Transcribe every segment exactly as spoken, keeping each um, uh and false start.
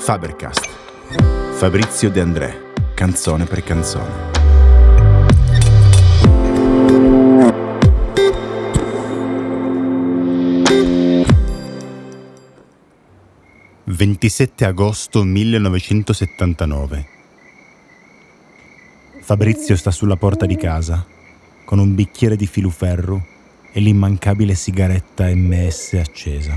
Fabercast. Fabrizio De André, canzone per canzone. ventisette agosto millenovecentosettantanove. Fabrizio sta sulla porta di casa, con un bicchiere di filuferro e l'immancabile sigaretta emme esse accesa.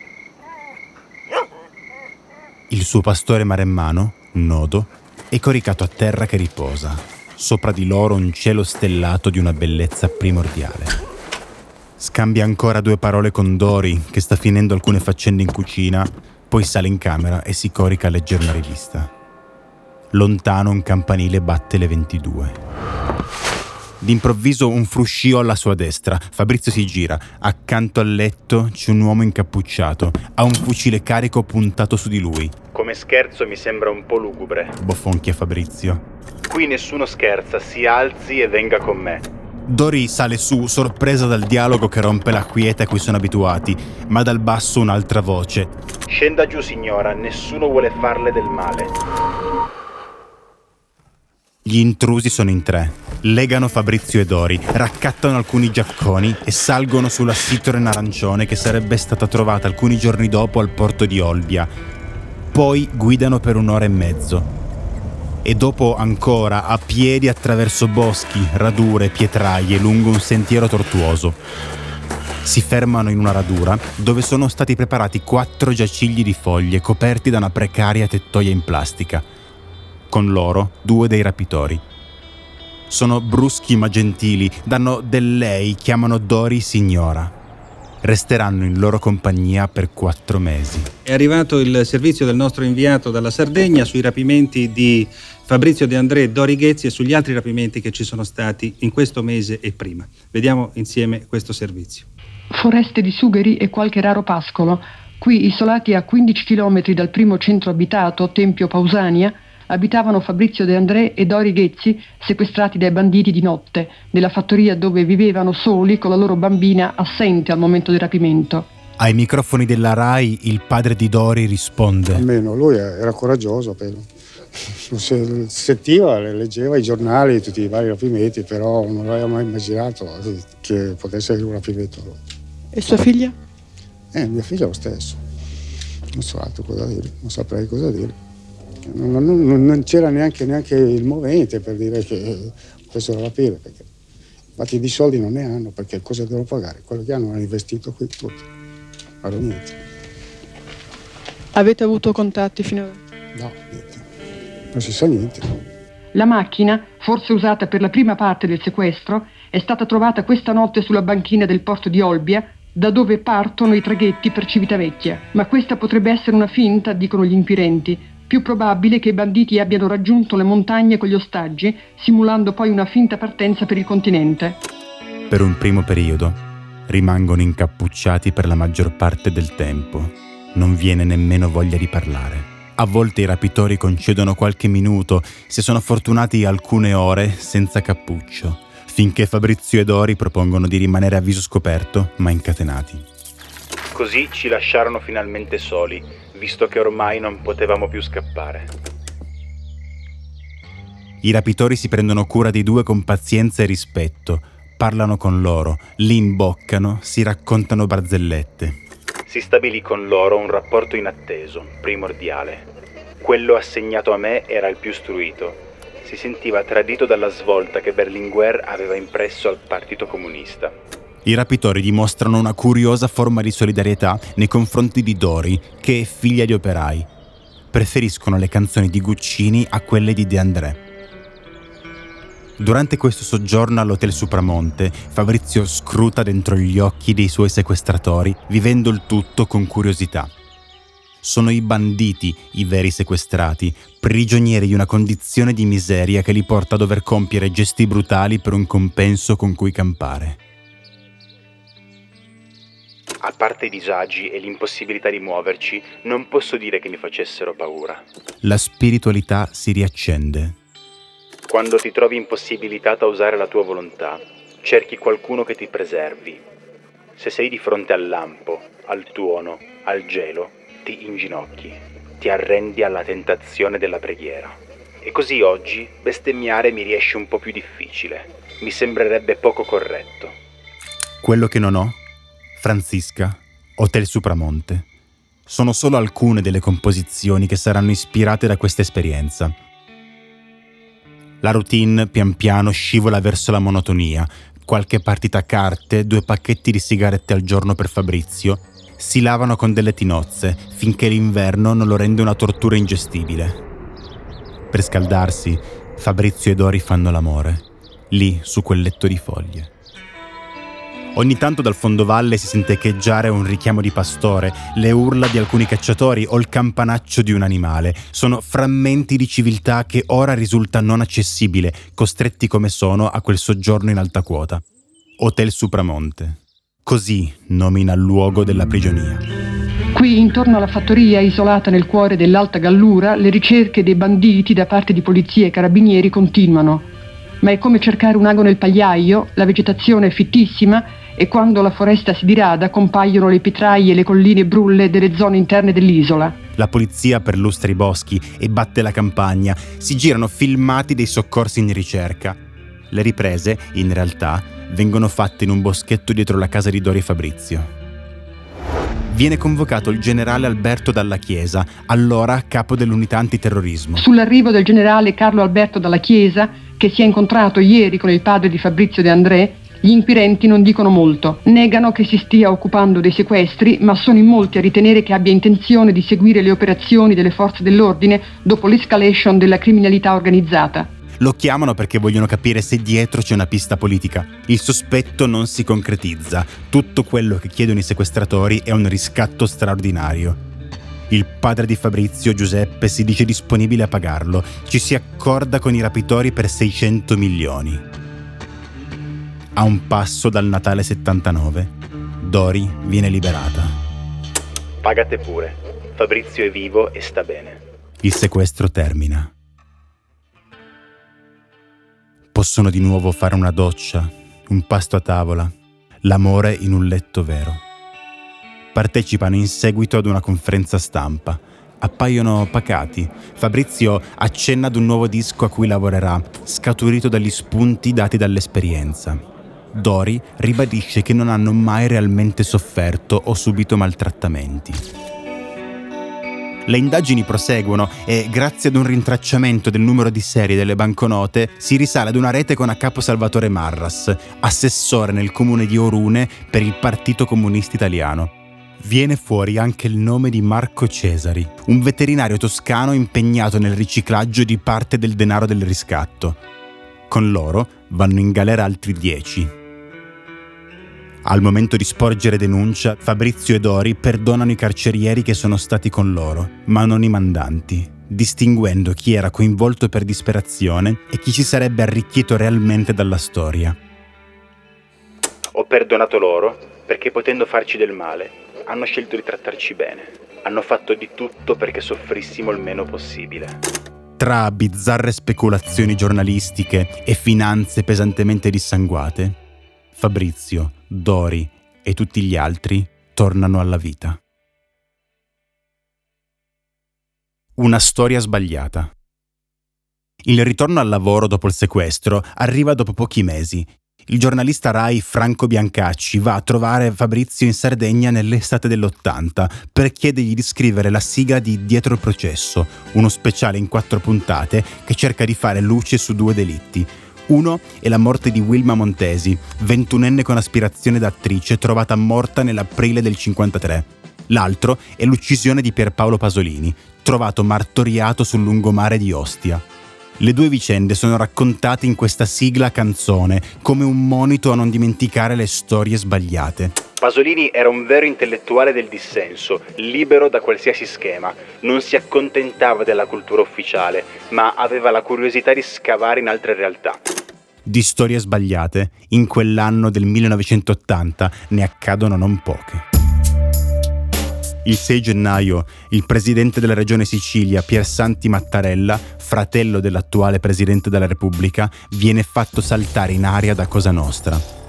Il suo pastore maremmano, Nodo, è coricato a terra che riposa, sopra di loro un cielo stellato di una bellezza primordiale. Scambia ancora due parole con Dori, che sta finendo alcune faccende in cucina, poi sale in camera e si corica a leggere una rivista. Lontano un campanile batte le ventidue. D'improvviso un fruscio alla sua destra. Fabrizio si gira. Accanto al letto c'è un uomo incappucciato. Ha un fucile carico puntato su di lui. Come scherzo mi sembra un po' lugubre. Bofonchia Fabrizio. Qui nessuno scherza, si alzi e venga con me. Dori sale su, sorpresa dal dialogo che rompe la quiete a cui sono abituati, ma dal basso un'altra voce. Scenda giù, signora, nessuno vuole farle del male. Gli intrusi sono in tre. Legano Fabrizio e Dori, raccattano alcuni giacconi e salgono sulla Citroen arancione che sarebbe stata trovata alcuni giorni dopo al porto di Olbia. Poi guidano per un'ora e mezzo. E dopo ancora a piedi attraverso boschi, radure, pietraie lungo un sentiero tortuoso. Si fermano in una radura dove sono stati preparati quattro giacigli di foglie coperti da una precaria tettoia in plastica. Con loro due dei rapitori. Sono bruschi ma gentili, danno del lei, chiamano Dori signora. Resteranno in loro compagnia per quattro mesi. È arrivato il servizio del nostro inviato dalla Sardegna sui rapimenti di Fabrizio De André e Dori Ghezzi e sugli altri rapimenti che ci sono stati in questo mese e prima. Vediamo insieme questo servizio. Foreste di sugheri e qualche raro pascolo. Qui, isolati a quindici chilometri dal primo centro abitato, Tempio Pausania, abitavano Fabrizio De André e Dori Ghezzi, sequestrati dai banditi di notte, nella fattoria dove vivevano soli con la loro bambina assente al momento del rapimento. Ai microfoni della Rai il padre di Dori risponde. Almeno lui era coraggioso, però. Sentiva, leggeva i giornali, tutti i vari rapimenti, però non aveva mai immaginato che potesse essere un rapimento. E sua figlia? Eh, mia figlia lo stesso. Non so altro cosa dire, non saprei cosa dire. Non, non, non c'era neanche, neanche il movente per dire che potessero rapire, perché infatti di soldi non ne hanno, perché cosa devono pagare? Quello che hanno hanno investito qui tutto, ma niente. Avete avuto contatti finora? No, niente, non si sa niente. La macchina, forse usata per la prima parte del sequestro, è stata trovata questa notte sulla banchina del porto di Olbia, da dove partono i traghetti per Civitavecchia. Ma questa potrebbe essere una finta, dicono gli inquirenti. Più probabile che i banditi abbiano raggiunto le montagne con gli ostaggi, simulando poi una finta partenza per il continente. Per un primo periodo rimangono incappucciati per la maggior parte del tempo. Non viene nemmeno voglia di parlare. A volte i rapitori concedono qualche minuto, se sono fortunati alcune ore senza cappuccio, finché Fabrizio e Dori propongono di rimanere a viso scoperto, ma incatenati. Così ci lasciarono finalmente soli, visto che ormai non potevamo più scappare. I rapitori si prendono cura dei due con pazienza e rispetto, parlano con loro, li imboccano, si raccontano barzellette. Si stabilì con loro un rapporto inatteso, primordiale. Quello assegnato a me era il più istruito. Si sentiva tradito dalla svolta che Berlinguer aveva impresso al Partito Comunista. I rapitori dimostrano una curiosa forma di solidarietà nei confronti di Dori, che è figlia di operai. Preferiscono le canzoni di Guccini a quelle di De André. Durante questo soggiorno all'Hotel Supramonte, Fabrizio scruta dentro gli occhi dei suoi sequestratori, vivendo il tutto con curiosità. Sono i banditi i veri sequestrati, prigionieri di una condizione di miseria che li porta a dover compiere gesti brutali per un compenso con cui campare. A parte i disagi e l'impossibilità di muoverci, non posso dire che mi facessero paura. La spiritualità si riaccende. Quando ti trovi impossibilitato a usare la tua volontà, cerchi qualcuno che ti preservi. Se sei di fronte al lampo, al tuono, al gelo, ti inginocchi. ti arrendi alla tentazione della preghiera. E così oggi bestemmiare mi riesce un po' più difficile. Mi sembrerebbe poco corretto. Quello che non ho, Francisca, Hotel Supramonte, sono solo alcune delle composizioni che saranno ispirate da questa esperienza. La routine pian piano scivola verso la monotonia. Qualche partita a carte, due pacchetti di sigarette al giorno per Fabrizio, si lavano con delle tinozze finché l'inverno non lo rende una tortura ingestibile. Per scaldarsi, Fabrizio e Dori fanno l'amore, lì su quel letto di foglie. Ogni tanto dal fondovalle si sente echeggiare un richiamo di pastore, le urla di alcuni cacciatori o il campanaccio di un animale. Sono frammenti di civiltà che ora risulta non accessibile, costretti come sono a quel soggiorno in alta quota. Hotel Supramonte. Così nomina il luogo della prigionia. Qui, intorno alla fattoria, isolata nel cuore dell'Alta Gallura, le ricerche dei banditi da parte di polizia e carabinieri continuano. Ma è come cercare un ago nel pagliaio, la vegetazione è fittissima e quando la foresta si dirada compaiono le pietraie e le colline brulle delle zone interne dell'isola. La polizia perlustra i boschi e batte la campagna. Si girano filmati dei soccorsi in ricerca. Le riprese, in realtà, vengono fatte in un boschetto dietro la casa di Dori e Fabrizio. Viene convocato il generale Alberto Dalla Chiesa, allora capo dell'unità antiterrorismo. Sull'arrivo del generale Carlo Alberto Dalla Chiesa, che si è incontrato ieri con il padre di Fabrizio De André, gli inquirenti non dicono molto. Negano che si stia occupando dei sequestri, ma sono in molti a ritenere che abbia intenzione di seguire le operazioni delle forze dell'ordine dopo l'escalation della criminalità organizzata. Lo chiamano perché vogliono capire se dietro c'è una pista politica. Il sospetto non si concretizza. Tutto quello che chiedono i sequestratori è un riscatto straordinario. Il padre di Fabrizio, Giuseppe, si dice disponibile a pagarlo. Ci si accorda con i rapitori per seicento milioni. A un passo dal Natale settantanove, Dori viene liberata. Pagate pure. Fabrizio è vivo e sta bene. Il sequestro termina. Possono di nuovo fare una doccia, un pasto a tavola, l'amore in un letto vero. Partecipano in seguito ad una conferenza stampa. Appaiono pacati. Fabrizio accenna ad un nuovo disco a cui lavorerà, scaturito dagli spunti dati dall'esperienza. Dori ribadisce che non hanno mai realmente sofferto o subito maltrattamenti. Le indagini proseguono e, grazie ad un rintracciamento del numero di serie delle banconote, si risale ad una rete con a capo Salvatore Marras, assessore nel comune di Orune per il Partito Comunista Italiano. Viene fuori anche il nome di Marco Cesari, un veterinario toscano impegnato nel riciclaggio di parte del denaro del riscatto. Con loro vanno in galera altri dieci. Al momento di sporgere denuncia, Fabrizio e Dori perdonano i carcerieri che sono stati con loro, ma non i mandanti, distinguendo chi era coinvolto per disperazione e chi si sarebbe arricchito realmente dalla storia. Ho perdonato loro perché, potendo farci del male, hanno scelto di trattarci bene. Hanno fatto di tutto perché soffrissimo il meno possibile. Tra bizzarre speculazioni giornalistiche e finanze pesantemente dissanguate, Fabrizio, Dori e tutti gli altri tornano alla vita. Una storia sbagliata. Il ritorno al lavoro dopo il sequestro arriva dopo pochi mesi. Il giornalista Rai Franco Biancacci va a trovare Fabrizio in Sardegna nell'estate dell'ottanta per chiedergli di scrivere la sigla di Dietro il processo, uno speciale in quattro puntate che cerca di fare luce su due delitti. Uno è la morte di Wilma Montesi, ventunenne con aspirazione da attrice trovata morta nell'aprile del cinquantatré. L'altro è l'uccisione di Pierpaolo Pasolini, trovato martoriato sul lungomare di Ostia. Le due vicende sono raccontate in questa sigla canzone, come un monito a non dimenticare le storie sbagliate. Pasolini era un vero intellettuale del dissenso, libero da qualsiasi schema. Non si accontentava della cultura ufficiale, ma aveva la curiosità di scavare in altre realtà. Di storie sbagliate, in quell'anno del millenovecentottanta ne accadono non poche. Il sei gennaio, il presidente della regione Sicilia, Piersanti Mattarella, fratello dell'attuale presidente della Repubblica, viene fatto saltare in aria da Cosa Nostra.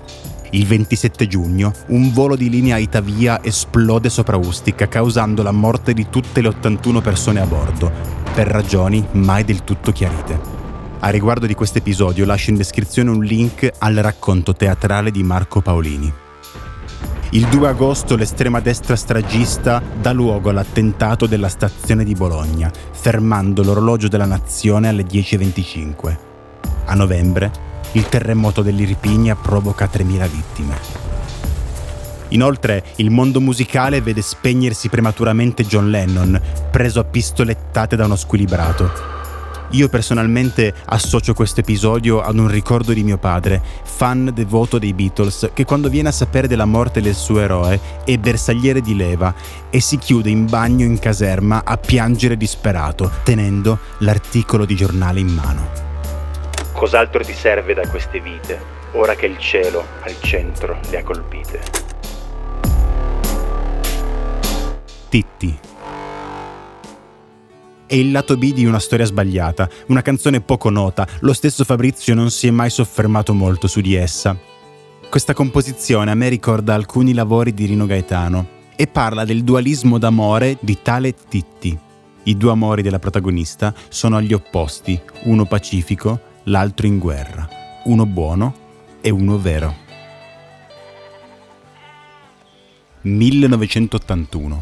Il ventisette giugno, un volo di linea Itavia esplode sopra Ustica, causando la morte di tutte le ottantuno persone a bordo, per ragioni mai del tutto chiarite. A riguardo di questo episodio lascio in descrizione un link al racconto teatrale di Marco Paolini. Il due agosto l'estrema destra stragista dà luogo all'attentato della stazione di Bologna, fermando l'orologio della nazione alle dieci e venticinque. A novembre, il terremoto dell'Irpinia provoca tremila vittime. Inoltre, il mondo musicale vede spegnersi prematuramente John Lennon, preso a pistolettate da uno squilibrato. Io personalmente associo questo episodio ad un ricordo di mio padre, fan devoto dei Beatles, che quando viene a sapere della morte del suo eroe è bersagliere di leva e si chiude in bagno in caserma a piangere disperato, tenendo l'articolo di giornale in mano. Cos'altro ti serve da queste vite, ora che il cielo al centro le ha colpite? Titti. È il lato B di Una storia sbagliata, una canzone poco nota, lo stesso Fabrizio non si è mai soffermato molto su di essa. Questa composizione a me ricorda alcuni lavori di Rino Gaetano e parla del dualismo d'amore di tale Titti. I due amori della protagonista sono agli opposti, uno pacifico, l'altro in guerra, uno buono e uno vero. millenovecentottantuno.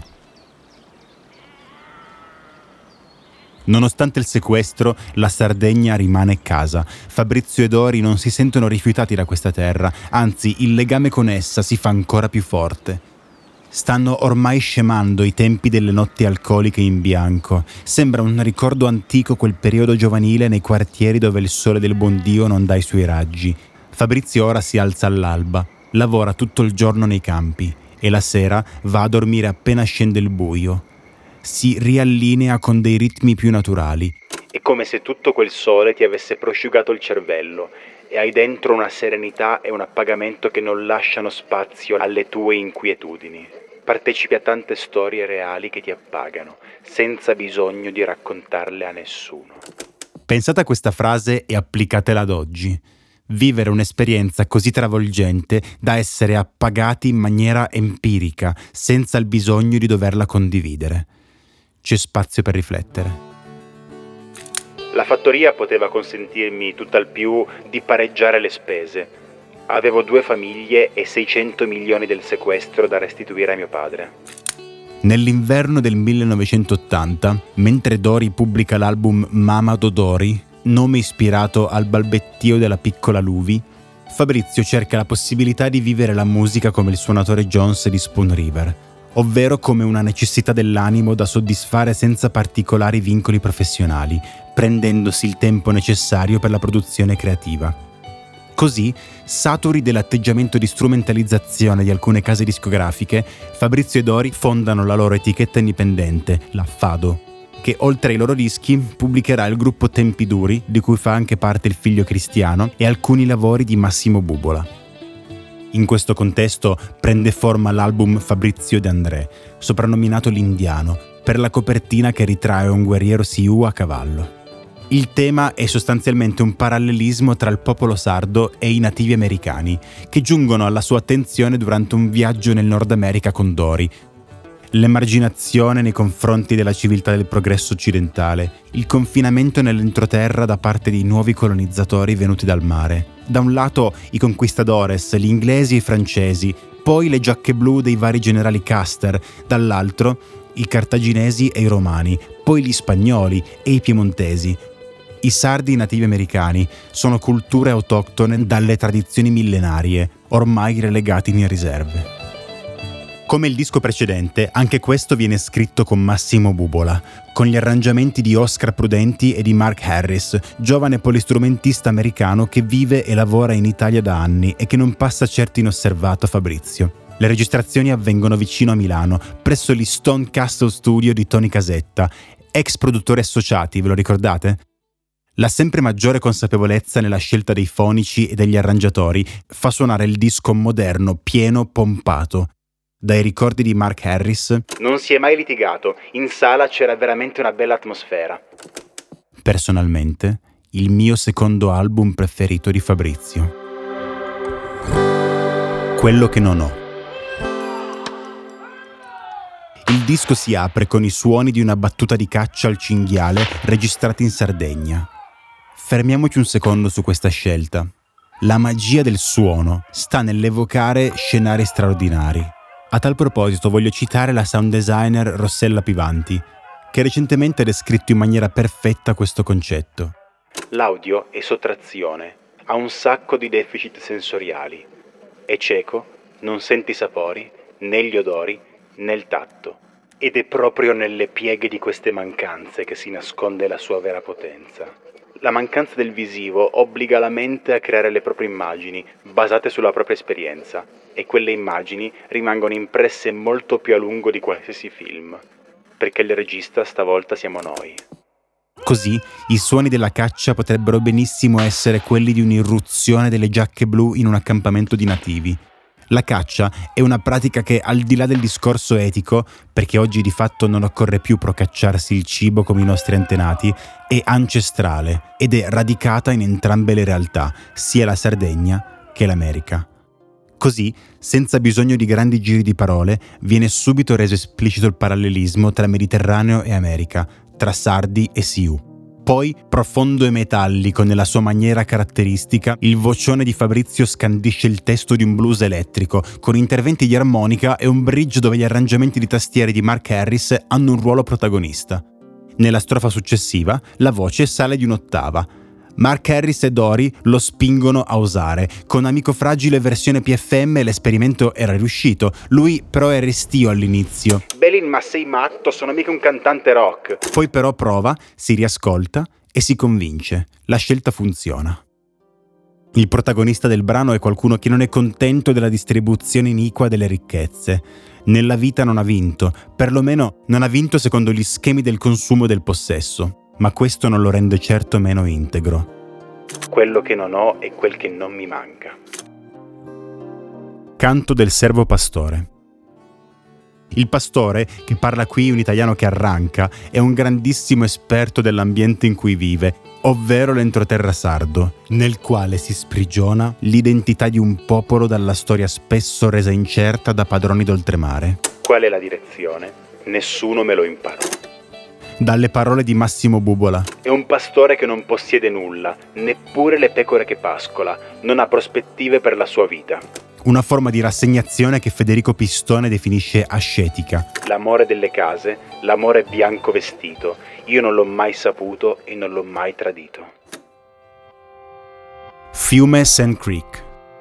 Nonostante il sequestro, la Sardegna rimane casa. Fabrizio e Dori non si sentono rifiutati da questa terra, anzi il legame con essa si fa ancora più forte. Stanno ormai scemando i tempi delle notti alcoliche in bianco. Sembra un ricordo antico quel periodo giovanile nei quartieri dove il sole del buon Dio non dà i suoi raggi. Fabrizio ora si alza all'alba, lavora tutto il giorno nei campi e la sera va a dormire appena scende il buio. Si riallinea con dei ritmi più naturali. È come se tutto quel sole ti avesse prosciugato il cervello e hai dentro una serenità e un appagamento che non lasciano spazio alle tue inquietudini. Partecipi a tante storie reali che ti appagano, senza bisogno di raccontarle a nessuno. Pensate a questa frase e applicatela ad oggi. Vivere un'esperienza così travolgente da essere appagati in maniera empirica, senza il bisogno di doverla condividere. C'è spazio per riflettere. La fattoria poteva consentirmi tutt'al più di pareggiare le spese. Avevo due famiglie e seicento milioni del sequestro da restituire a mio padre. Nell'inverno del millenovecentottanta, mentre Dori pubblica l'album Mama Dodori, nome ispirato al balbettio della piccola Luvi, Fabrizio cerca la possibilità di vivere la musica come il suonatore Jones di Spoon River, ovvero come una necessità dell'animo da soddisfare senza particolari vincoli professionali, prendendosi il tempo necessario per la produzione creativa. Così, saturi dell'atteggiamento di strumentalizzazione di alcune case discografiche, Fabrizio e Dori fondano la loro etichetta indipendente, la Fado, che oltre ai loro dischi pubblicherà il gruppo Tempi Duri, di cui fa anche parte il figlio Cristiano, e alcuni lavori di Massimo Bubola. In questo contesto prende forma l'album Fabrizio De André, soprannominato L'Indiano, per la copertina che ritrae un guerriero Sioux a cavallo. Il tema è sostanzialmente un parallelismo tra il popolo sardo e i nativi americani, che giungono alla sua attenzione durante un viaggio nel Nord America con Dori. L'emarginazione nei confronti della civiltà del progresso occidentale, il confinamento nell'entroterra da parte di nuovi colonizzatori venuti dal mare. Da un lato i conquistadores, gli inglesi e i francesi, poi le giacche blu dei vari generali Custer, dall'altro i cartaginesi e i romani, poi gli spagnoli e i piemontesi. I sardi nativi americani sono culture autoctone dalle tradizioni millenarie, ormai relegati in riserve. Come il disco precedente, anche questo viene scritto con Massimo Bubola, con gli arrangiamenti di Oscar Prudenti e di Mark Harris, giovane polistrumentista americano che vive e lavora in Italia da anni e che non passa certo inosservato a Fabrizio. Le registrazioni avvengono vicino a Milano, presso gli Stone Castle Studio di Tony Casetta, ex produttori associati, ve lo ricordate? La sempre maggiore consapevolezza nella scelta dei fonici e degli arrangiatori fa suonare il disco moderno, pieno, pompato. Dai ricordi di Mark Harris: non si è mai litigato, in sala c'era veramente una bella atmosfera. Personalmente, il mio secondo album preferito di Fabrizio. Quello che non ho. Il disco si apre con i suoni di una battuta di caccia al cinghiale registrati in Sardegna. Fermiamoci un secondo su questa scelta. La magia del suono sta nell'evocare scenari straordinari. A tal proposito voglio citare la sound designer Rossella Pivanti, che recentemente ha descritto in maniera perfetta questo concetto. L'audio è sottrazione, ha un sacco di deficit sensoriali. È cieco, non senti i sapori, né gli odori, né il tatto. Ed è proprio nelle pieghe di queste mancanze che si nasconde la sua vera potenza. La mancanza del visivo obbliga la mente a creare le proprie immagini, basate sulla propria esperienza, e quelle immagini rimangono impresse molto più a lungo di qualsiasi film, perché il regista stavolta siamo noi. Così, i suoni della caccia potrebbero benissimo essere quelli di un'irruzione delle giacche blu in un accampamento di nativi. La caccia è una pratica che, al di là del discorso etico, perché oggi di fatto non occorre più procacciarsi il cibo come i nostri antenati, è ancestrale ed è radicata in entrambe le realtà, sia la Sardegna che l'America. Così, senza bisogno di grandi giri di parole, viene subito reso esplicito il parallelismo tra Mediterraneo e America, tra sardi e sioux. Poi, profondo e metallico nella sua maniera caratteristica, il vocione di Fabrizio scandisce il testo di un blues elettrico, con interventi di armonica e un bridge dove gli arrangiamenti di tastiere di Mark Harris hanno un ruolo protagonista. Nella strofa successiva, la voce sale di un'ottava. Mark Harris e Dory lo spingono a osare. Con Amico Fragile versione P F M l'esperimento era riuscito, lui però è restio all'inizio. Belin, ma sei matto, sono mica un cantante rock. Poi però prova, si riascolta e si convince. La scelta funziona. Il protagonista del brano è qualcuno che non è contento della distribuzione iniqua delle ricchezze. Nella vita non ha vinto, perlomeno non ha vinto secondo gli schemi del consumo e del possesso. Ma questo non lo rende certo meno integro. Quello che non ho è quel che non mi manca. Canto del servo pastore. Il pastore, che parla qui un italiano che arranca, è un grandissimo esperto dell'ambiente in cui vive, ovvero l'entroterra sardo, nel quale si sprigiona l'identità di un popolo dalla storia spesso resa incerta da padroni d'oltremare. Qual è la direzione? Nessuno me lo imparò. Dalle parole di Massimo Bubola. È un pastore che non possiede nulla, neppure le pecore che pascola, non ha prospettive per la sua vita. Una forma di rassegnazione che Federico Pistone definisce ascetica. L'amore delle case, l'amore bianco vestito, io non l'ho mai saputo e non l'ho mai tradito. Fiume Sand Creek.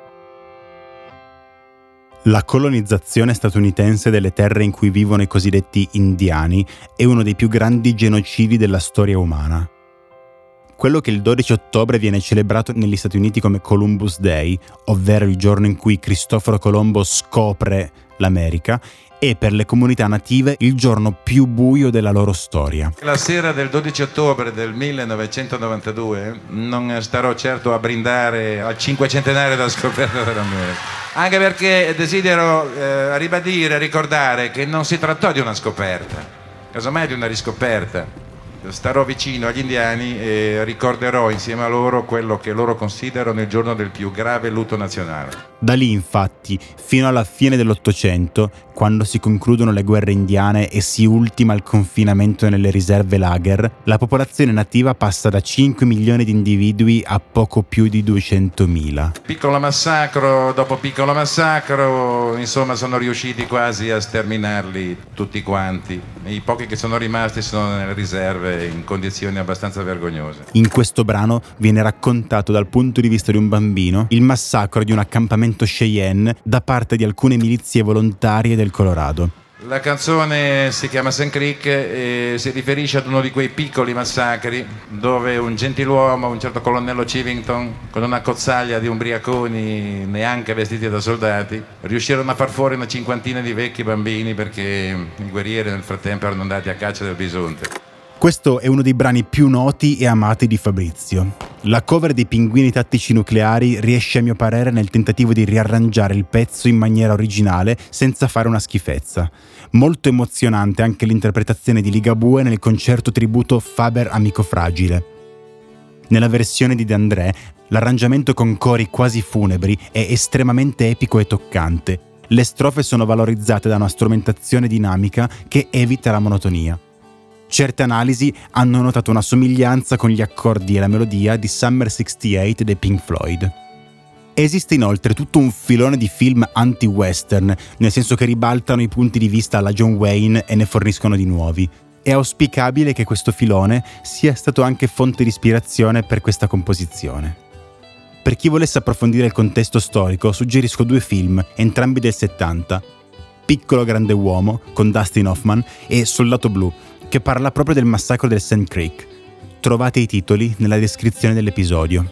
La colonizzazione statunitense delle terre in cui vivono i cosiddetti indiani è uno dei più grandi genocidi della storia umana. Quello che il dodici ottobre viene celebrato negli Stati Uniti come Columbus Day, ovvero il giorno in cui Cristoforo Colombo scopre l'America, è per le comunità native il giorno più buio della loro storia. La sera del dodici ottobre del millenovecentonovantadue non starò certo a brindare al cinquecentenario della scoperta dell'America, anche perché desidero eh, ribadire e ricordare che non si trattò di una scoperta, casomai di una riscoperta. Starò vicino agli indiani e ricorderò insieme a loro quello che loro considerano il giorno del più grave lutto nazionale. Da lì, infatti, fino alla fine dell'Ottocento, quando si concludono le guerre indiane e si ultima il confinamento nelle riserve lager, la popolazione nativa passa da cinque milioni di individui a poco più di duecentomila. Piccolo massacro dopo piccolo massacro, insomma sono riusciti quasi a sterminarli tutti quanti. I pochi che sono rimasti sono nelle riserve in condizioni abbastanza vergognose. In questo brano viene raccontato dal punto di vista di un bambino il massacro di un accampamento Cheyenne da parte di alcune milizie volontarie del Colorado. La canzone si chiama Sand Creek e si riferisce ad uno di quei piccoli massacri dove un gentiluomo, un certo colonnello Chivington, con una cozzaglia di ubriaconi neanche vestiti da soldati, riuscirono a far fuori una cinquantina di vecchi bambini perché i guerrieri nel frattempo erano andati a caccia del bisonte. Questo è uno dei brani più noti e amati di Fabrizio. La cover dei Pinguini Tattici Nucleari riesce a mio parere nel tentativo di riarrangiare il pezzo in maniera originale senza fare una schifezza. Molto emozionante anche l'interpretazione di Ligabue nel concerto tributo Faber Amico Fragile. Nella versione di De André, L'arrangiamento con cori quasi funebri è estremamente epico e toccante. Le strofe sono valorizzate da una strumentazione dinamica che evita la monotonia. Certe analisi hanno notato una somiglianza con gli accordi e la melodia di Summer sessantotto dei Pink Floyd. Esiste inoltre tutto un filone di film anti-western, nel senso che ribaltano i punti di vista alla John Wayne e ne forniscono di nuovi. È auspicabile che questo filone sia stato anche fonte di ispirazione per questa composizione. Per chi volesse approfondire il contesto storico, suggerisco due film, entrambi del settanta, Piccolo grande uomo, con Dustin Hoffman, e Soldato blu, che parla proprio del massacro del Sand Creek. Trovate i titoli nella descrizione dell'episodio.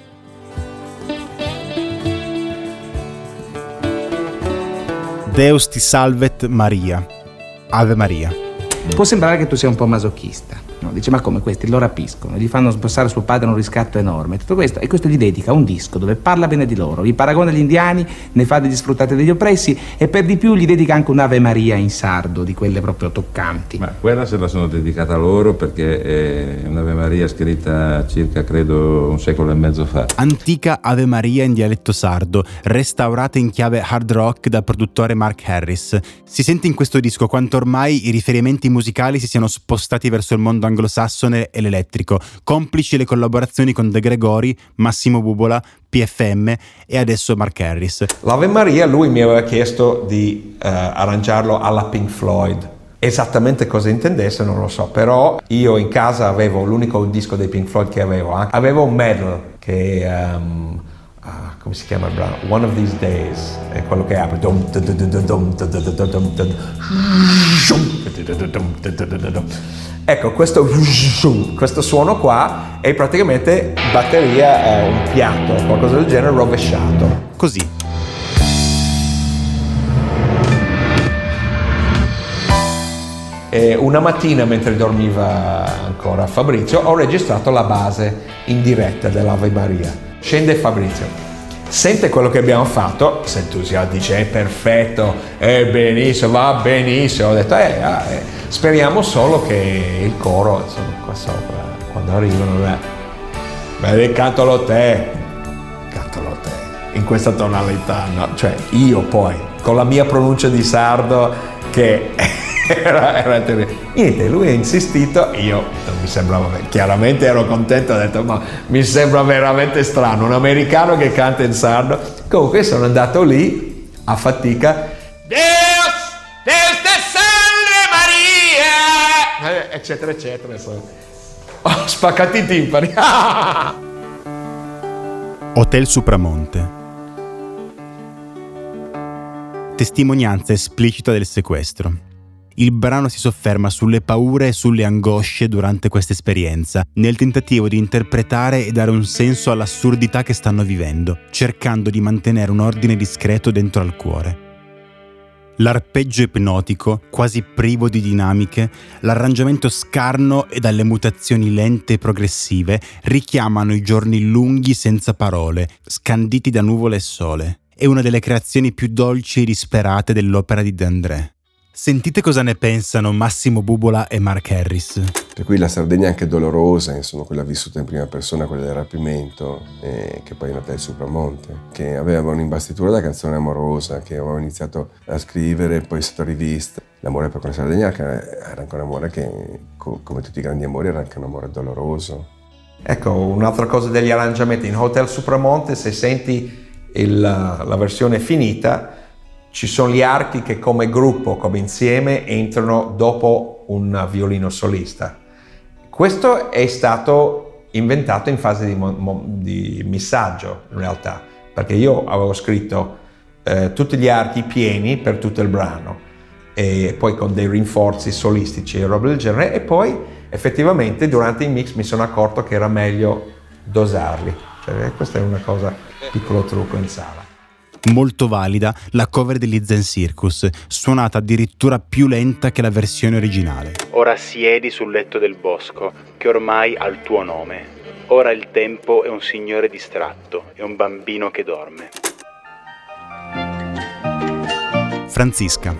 Deus ti salvet Maria. Ave Maria. Può sembrare che tu sia un po' masochista, no? Dice, ma come questi lo rapiscono, gli fanno spostare suo padre un riscatto enorme, tutto questo, e questo gli dedica un disco dove parla bene di loro, vi paragona gli indiani, ne fa degli sfruttati e degli oppressi, e per di più gli dedica anche un'Ave Maria in sardo, di quelle proprio toccanti. Ma quella se la sono dedicata loro perché è un'Ave Maria scritta circa, credo, un secolo e mezzo fa. Antica Ave Maria in dialetto sardo, restaurata in chiave hard rock dal produttore Mark Harris. Si sente in questo disco quanto ormai i riferimenti musicali si siano spostati verso il mondo anglosassone e l'elettrico, complici le collaborazioni con De Gregori, Massimo Bubola, P F M e adesso Mark Harris. L'Ave Maria lui mi aveva chiesto di uh, arrangiarlo alla Pink Floyd. Esattamente cosa intendesse non lo so, però io in casa avevo l'unico disco dei Pink Floyd che avevo, avevo un medal che um, uh, come si chiama il brano? One of These Days, è quello che apre. Ecco, questo, questo suono qua è praticamente batteria, eh, un piatto, qualcosa del genere rovesciato. Così. E una mattina, mentre dormiva ancora Fabrizio, ho registrato la base in diretta dell'Ave Maria. Scende Fabrizio, sente quello che abbiamo fatto, si entusiasma, dice è perfetto, è benissimo, va benissimo. Ho detto eh, ah, eh, speriamo solo che il coro, insomma, qua sopra, quando arrivano, beh, beh cantalo te, cantalo te, in questa tonalità, no? Cioè io poi, con la mia pronuncia di sardo, che era, era terribile. Niente, lui ha insistito, io non mi sembrava, chiaramente ero contento, ho detto ma mi sembra veramente strano, un americano che canta in sardo. Comunque sono andato lì a fatica, Deus, Deus te salve Maria, eccetera eccetera, insomma. Ho spaccato i timpani. Hotel Supramonte. Testimonianza esplicita del sequestro. Il brano si sofferma sulle paure e sulle angosce durante questa esperienza, nel tentativo di interpretare e dare un senso all'assurdità che stanno vivendo, cercando di mantenere un ordine discreto dentro al cuore. L'arpeggio ipnotico, quasi privo di dinamiche, l'arrangiamento scarno e dalle mutazioni lente e progressive richiamano i giorni lunghi senza parole, scanditi da nuvole e sole. È una delle creazioni più dolci e disperate dell'opera di De André. Sentite cosa ne pensano Massimo Bubola e Mark Harris. Per cui la Sardegna è anche dolorosa, insomma, quella vissuta in prima persona, quella del rapimento, e che poi in Hotel Supramonte, che aveva un'imbastitura da canzone amorosa, che avevo iniziato a scrivere, poi è stata rivista. L'amore per quella Sardegna era anche un amore che, come tutti i grandi amori, era anche un amore doloroso. Ecco, un'altra cosa degli arrangiamenti. In Hotel Supramonte, se senti il, la versione finita, ci sono gli archi che come gruppo, come insieme, entrano dopo un violino solista. Questo è stato inventato in fase di, mo- di missaggio, in realtà, perché io avevo scritto eh, tutti gli archi pieni per tutto il brano, e poi con dei rinforzi solistici e roba del genere, e poi effettivamente durante il mix mi sono accorto che era meglio dosarli. Cioè, questa è una cosa, piccolo trucco in sala. Molto valida la cover degli Zen Circus, suonata addirittura più lenta che la versione originale. Ora siedi sul letto del bosco, che ormai ha il tuo nome. Ora il tempo è un signore distratto, è un bambino che dorme. Franziska.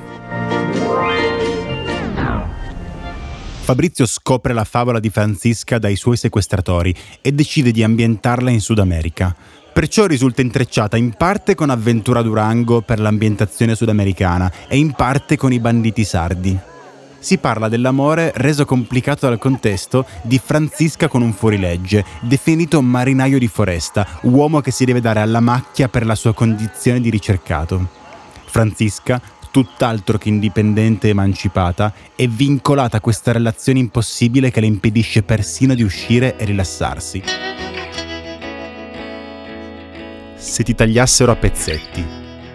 Fabrizio scopre la favola di Franziska dai suoi sequestratori e decide di ambientarla in Sud America. Perciò risulta intrecciata in parte con Avventura Durango per l'ambientazione sudamericana e in parte con I banditi sardi. Si parla dell'amore reso complicato dal contesto di Francisca con un fuorilegge, definito marinaio di foresta, uomo che si deve dare alla macchia per la sua condizione di ricercato. Francisca, tutt'altro che indipendente e emancipata, è vincolata a questa relazione impossibile che le impedisce persino di uscire e rilassarsi. Se ti tagliassero a pezzetti.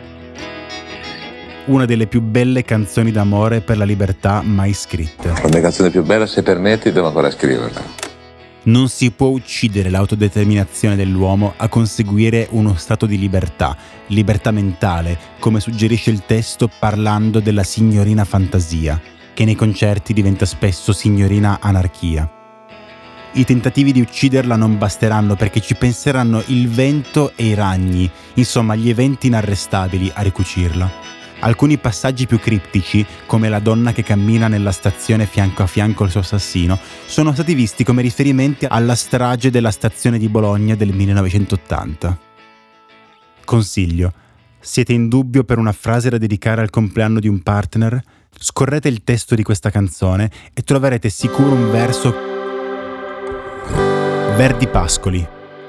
Una delle più belle canzoni d'amore per la libertà mai scritte. La mia canzone più bella, se permetti, devo ancora scriverla. Non si può uccidere l'autodeterminazione dell'uomo a conseguire uno stato di libertà, libertà mentale, come suggerisce il testo parlando della signorina fantasia, che nei concerti diventa spesso signorina anarchia. I tentativi di ucciderla non basteranno perché ci penseranno il vento e i ragni, insomma gli eventi inarrestabili a ricucirla. Alcuni passaggi più criptici, come la donna che cammina nella stazione fianco a fianco al suo assassino, sono stati visti come riferimenti alla strage della stazione di Bologna del millenovecentottanta. Consiglio: siete in dubbio per una frase da dedicare al compleanno di un partner? Scorrete il testo di questa canzone e troverete sicuro un verso. Verdi Pascoli.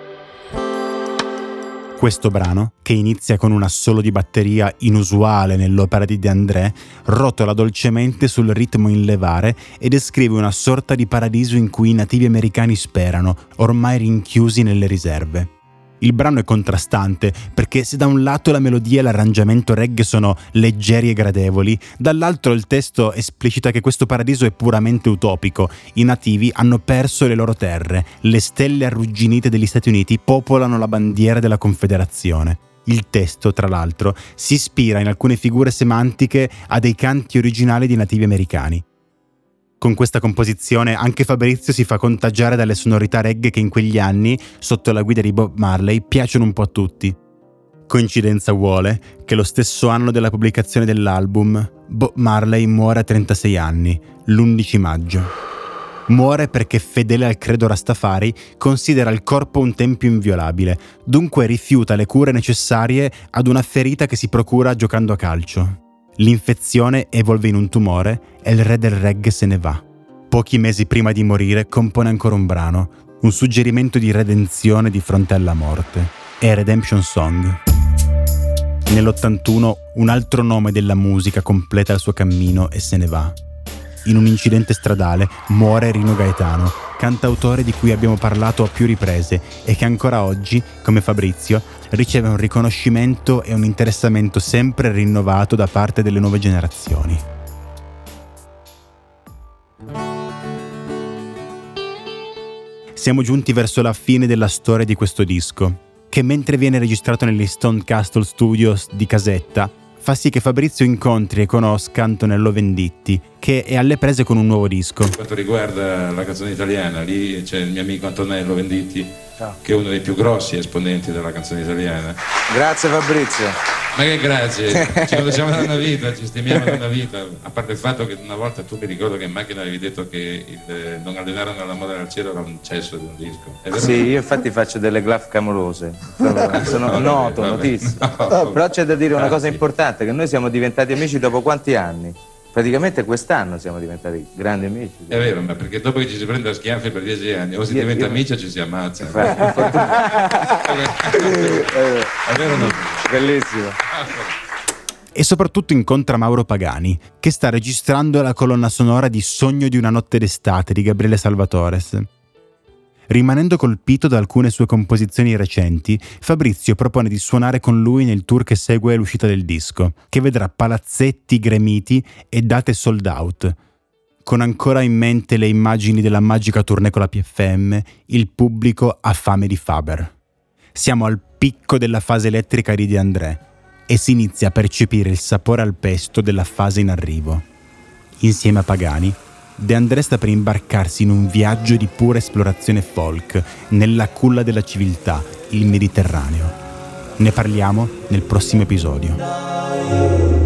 Questo brano, che inizia con un assolo di batteria inusuale nell'opera di De André, rotola dolcemente sul ritmo in levare e descrive una sorta di paradiso in cui i nativi americani sperano, ormai rinchiusi nelle riserve. Il brano è contrastante perché se da un lato la melodia e l'arrangiamento reggae sono leggeri e gradevoli, dall'altro il testo esplicita che questo paradiso è puramente utopico. I nativi hanno perso le loro terre, le stelle arrugginite degli Stati Uniti popolano la bandiera della Confederazione. Il testo, tra l'altro, si ispira in alcune figure semantiche a dei canti originali di nativi americani. Con questa composizione anche Fabrizio si fa contagiare dalle sonorità reggae che in quegli anni, sotto la guida di Bob Marley, piacciono un po' a tutti. Coincidenza vuole che lo stesso anno della pubblicazione dell'album, Bob Marley muore a trentasei anni, l'undici maggio. Muore perché, fedele al credo Rastafari, considera il corpo un tempio inviolabile, dunque rifiuta le cure necessarie ad una ferita che si procura giocando a calcio. L'infezione evolve in un tumore e il re del reggae se ne va. Pochi mesi prima di morire compone ancora un brano, un suggerimento di redenzione di fronte alla morte. È Redemption Song. Nell'ottantuno un altro nome della musica completa il suo cammino e se ne va. In un incidente stradale muore Rino Gaetano, cantautore di cui abbiamo parlato a più riprese e che ancora oggi, come Fabrizio, riceve un riconoscimento e un interessamento sempre rinnovato da parte delle nuove generazioni. Siamo giunti verso la fine della storia di questo disco, che mentre viene registrato negli Stone Castle Studios di Casetta, fa sì che Fabrizio incontri e conosca Antonello Venditti, che è alle prese con un nuovo disco. Per quanto riguarda la canzone italiana, lì c'è il mio amico Antonello Venditti, che è uno dei più grossi esponenti della canzone italiana. Grazie Fabrizio. Ma che grazie, ci conosciamo da una vita, ci stimiamo da una vita, a parte il fatto che una volta tu mi ricordo che in macchina avevi detto che il Non allenare nell'amore al cielo era un cesso di un disco. È vero? Sì, io infatti faccio delle glaf clamorose, sono noto, notissimo. No, però c'è da dire una cosa importante, che noi siamo diventati amici dopo quanti anni? Praticamente quest'anno siamo diventati grandi amici. È vero, ma perché dopo che ci si prende a schiaffi per dieci anni o si io, diventa io... amici o ci si ammazza. È vero o no? Bellissimo. E soprattutto incontra Mauro Pagani, che sta registrando la colonna sonora di Sogno di una notte d'estate di Gabriele Salvatores. Rimanendo colpito da alcune sue composizioni recenti, Fabrizio propone di suonare con lui nel tour che segue l'uscita del disco, che vedrà palazzetti gremiti e date sold out. Con ancora in mente le immagini della magica tournée con la P F M, il pubblico ha fame di Faber. Siamo al picco della fase elettrica di De André e si inizia a percepire il sapore al pesto della fase in arrivo. Insieme a Pagani, De André sta per imbarcarsi in un viaggio di pura esplorazione folk nella culla della civiltà, il Mediterraneo. Ne parliamo nel prossimo episodio.